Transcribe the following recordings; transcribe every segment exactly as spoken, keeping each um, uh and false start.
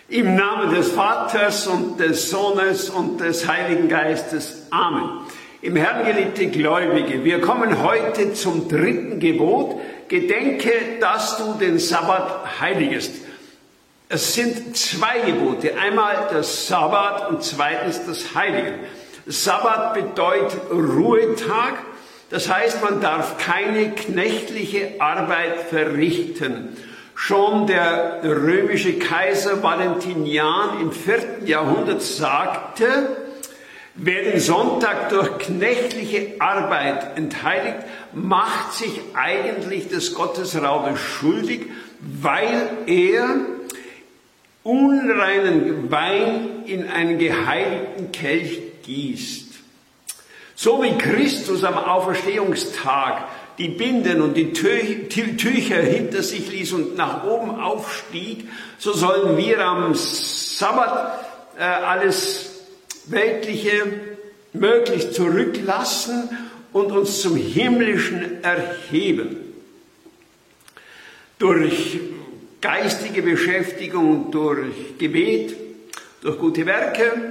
Im Namen des Vaters und des Sohnes und des Heiligen Geistes. Amen. Im Herrn geliebte Gläubige, wir kommen heute zum dritten Gebot. Gedenke, dass du den Sabbat heiligest. Es sind zwei Gebote. Einmal das Sabbat und zweitens das Heiligen. Sabbat bedeutet Ruhetag. Das heißt, man darf keine knechtliche Arbeit verrichten. Schon der römische Kaiser Valentinian im vierten Jahrhundert sagte, wer den Sonntag durch knechtliche Arbeit entheiligt, macht sich eigentlich des Gottesraubes schuldig, weil er unreinen Wein in einen geheiligten Kelch gießt. So wie Christus am Auferstehungstag die Binden und die Tücher hinter sich ließ und nach oben aufstieg, so sollen wir am Sabbat äh, alles Weltliche möglichst zurücklassen und uns zum Himmlischen erheben. Durch geistige Beschäftigung, durch Gebet, durch gute Werke.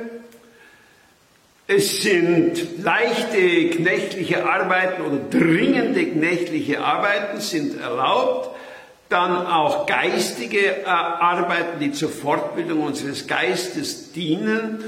Es sind leichte knechtliche Arbeiten oder dringende knechtliche Arbeiten sind erlaubt. Dann auch geistige äh, Arbeiten, die zur Fortbildung unseres Geistes dienen.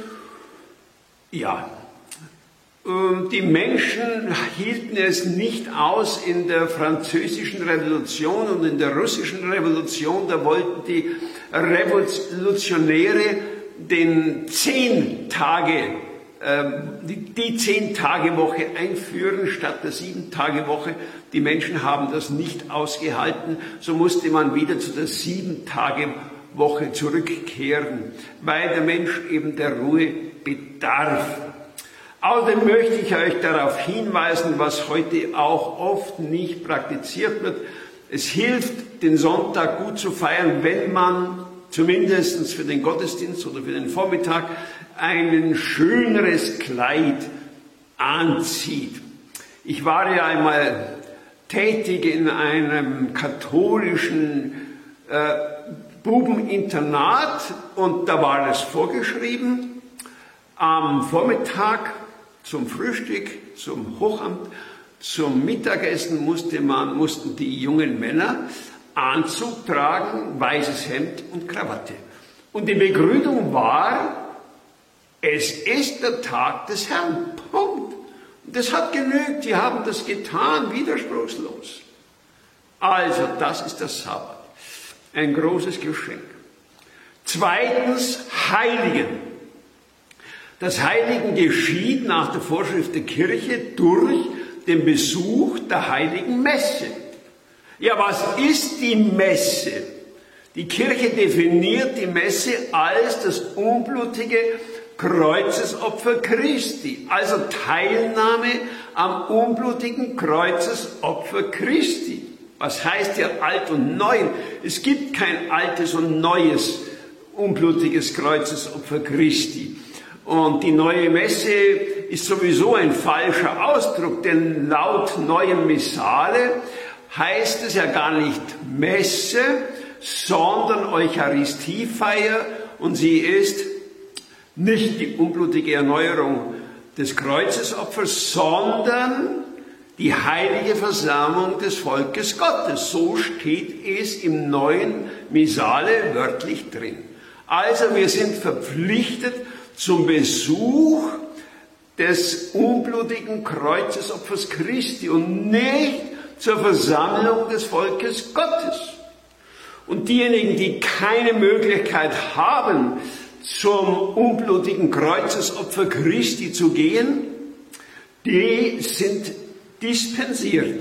Ja, ähm, die Menschen hielten es nicht aus in der französischen Revolution und in der russischen Revolution. Da wollten die Revolutionäre den zehn Tage die Zehn-Tage-Woche einführen statt der Sieben-Tage-Woche. Die Menschen haben das nicht ausgehalten, so musste man wieder zu der Sieben-Tage-Woche zurückkehren, weil der Mensch eben der Ruhe bedarf. Außerdem möchte ich euch darauf hinweisen, was heute auch oft nicht praktiziert wird. Es hilft, den Sonntag gut zu feiern, wenn man zumindest für den Gottesdienst oder für den Vormittag ein schöneres Kleid anzieht. Ich war ja einmal tätig in einem katholischen äh, Bubeninternat und da war es vorgeschrieben, am Vormittag zum Frühstück, zum Hochamt, zum Mittagessen musste man, mussten die jungen Männer Anzug tragen, weißes Hemd und Krawatte. Und die Begründung war, es ist der Tag des Herrn. Punkt. Und das hat genügt. Die haben das getan, widerspruchslos. Also, das ist der Sabbat. Ein großes Geschenk. Zweitens, Heiligen. Das Heiligen geschieht nach der Vorschrift der Kirche durch den Besuch der Heiligen Messe. Ja, was ist die Messe? Die Kirche definiert die Messe als das unblutige Kreuzesopfer Christi, also Teilnahme am unblutigen Kreuzesopfer Christi. Was heißt ja alt und neu? Es gibt kein altes und neues unblutiges Kreuzesopfer Christi. Und die neue Messe ist sowieso ein falscher Ausdruck, denn laut neuem Missale heißt es ja gar nicht Messe, sondern Eucharistiefeier und sie ist nicht die unblutige Erneuerung des Kreuzesopfers, sondern die heilige Versammlung des Volkes Gottes. So steht es im neuen Missale wörtlich drin. Also wir sind verpflichtet zum Besuch des unblutigen Kreuzesopfers Christi und nicht zur Versammlung des Volkes Gottes. Und diejenigen, die keine Möglichkeit haben, zum unblutigen Kreuzesopfer Christi zu gehen, die sind dispensiert.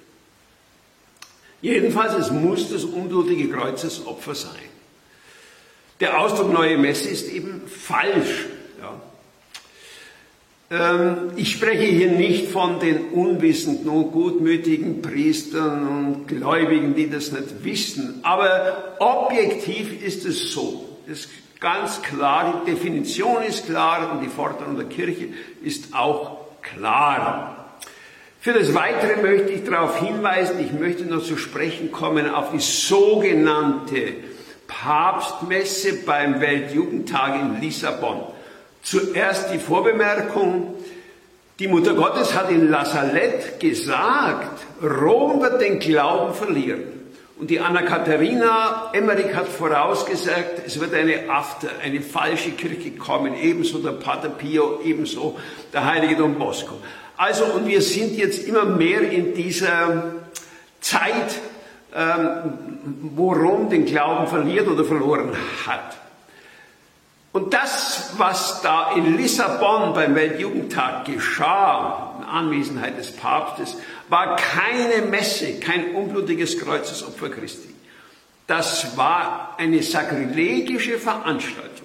Jedenfalls, es muss das unblutige Kreuzesopfer sein. Der Ausdruck neue Messe ist eben falsch. Ja. Ähm, ich spreche hier nicht von den unwissenden und gutmütigen Priestern und Gläubigen, die das nicht wissen. Aber objektiv ist es so. Das ganz klar, die Definition ist klar und die Forderung der Kirche ist auch klar. Für das Weitere möchte ich darauf hinweisen, ich möchte noch zu sprechen kommen auf die sogenannte Papstmesse beim Weltjugendtag in Lissabon. Zuerst die Vorbemerkung: Die Mutter Gottes hat in La Salette gesagt, Rom wird den Glauben verlieren. Und die Anna-Katharina Emmerich hat vorausgesagt, es wird eine After, eine falsche Kirche kommen, ebenso der Pater Pio, ebenso der heilige Don Bosco. Also, und wir sind jetzt immer mehr in dieser Zeit, ähm, wo Rom den Glauben verliert oder verloren hat. Und das, was da in Lissabon beim Weltjugendtag geschah, in Anwesenheit des Papstes, war keine Messe, kein unblutiges Kreuzesopfer Christi. Das war eine sakrilegische Veranstaltung.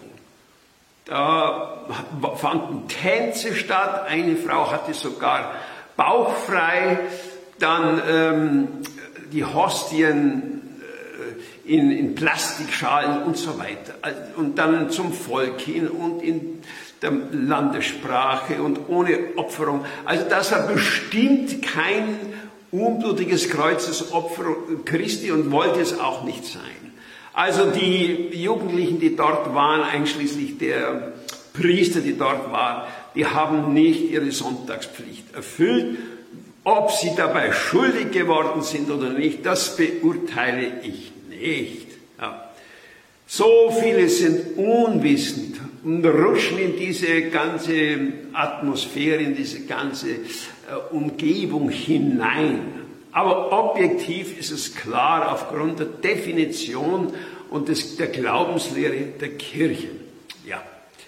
Da fanden Tänze statt, eine Frau hatte sogar bauchfrei, dann ähm, die Hostien In, in Plastikschalen und so weiter. Und dann zum Volk hin und in der Landessprache und ohne Opferung. Also das war bestimmt kein unblutiges Kreuzesopfer Christi und wollte es auch nicht sein. Also die Jugendlichen, die dort waren, einschließlich der Priester, die dort waren, die haben nicht ihre Sonntagspflicht erfüllt. Ob sie dabei schuldig geworden sind oder nicht, das beurteile ich nicht. Ja. So viele sind unwissend und rutschen in diese ganze Atmosphäre, in diese ganze äh, Umgebung hinein. Aber objektiv ist es klar aufgrund der Definition und des, der Glaubenslehre der Kirche. Ja.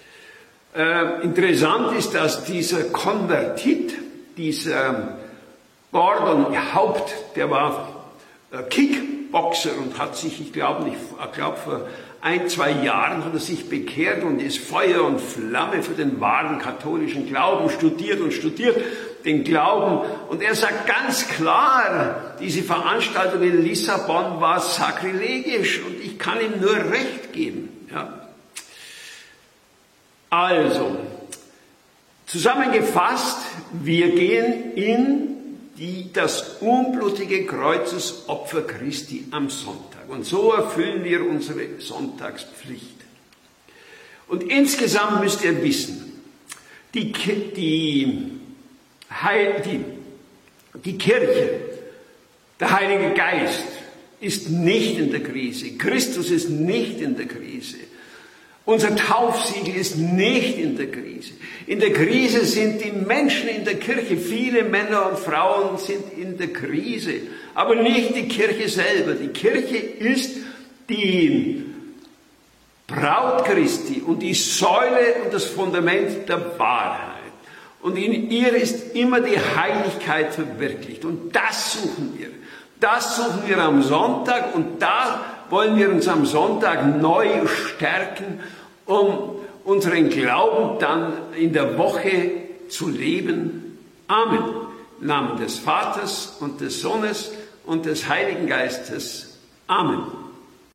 Äh, interessant ist, dass dieser Konvertit, dieser Gordon Haupt, der war äh, Kickboxer und hat sich, ich glaube nicht, ich glaube vor ein, zwei Jahren hat er sich bekehrt und ist Feuer und Flamme für den wahren katholischen Glauben, studiert und studiert den Glauben. Und er sagt ganz klar, diese Veranstaltung in Lissabon war sakrilegisch und ich kann ihm nur Recht geben. Ja. Also, zusammengefasst, wir gehen in die, das unblutige Kreuzesopfer Christi am Sonntag. Und so erfüllen wir unsere Sonntagspflicht. Und insgesamt müsst ihr wissen, die, die, Heil, die, die Kirche, der Heilige Geist ist nicht in der Krise. Christus ist nicht in der Krise. Unser Taufsiegel ist nicht in der Krise. In der Krise sind die Menschen in der Kirche. Viele Männer und Frauen sind in der Krise. Aber nicht die Kirche selber. Die Kirche ist die Braut Christi und die Säule und das Fundament der Wahrheit. Und in ihr ist immer die Heiligkeit verwirklicht. Und das suchen wir. Das suchen wir am Sonntag und da wollen wir uns am Sonntag neu stärken, um unseren Glauben dann in der Woche zu leben. Amen. Im Namen des Vaters und des Sohnes und des Heiligen Geistes. Amen.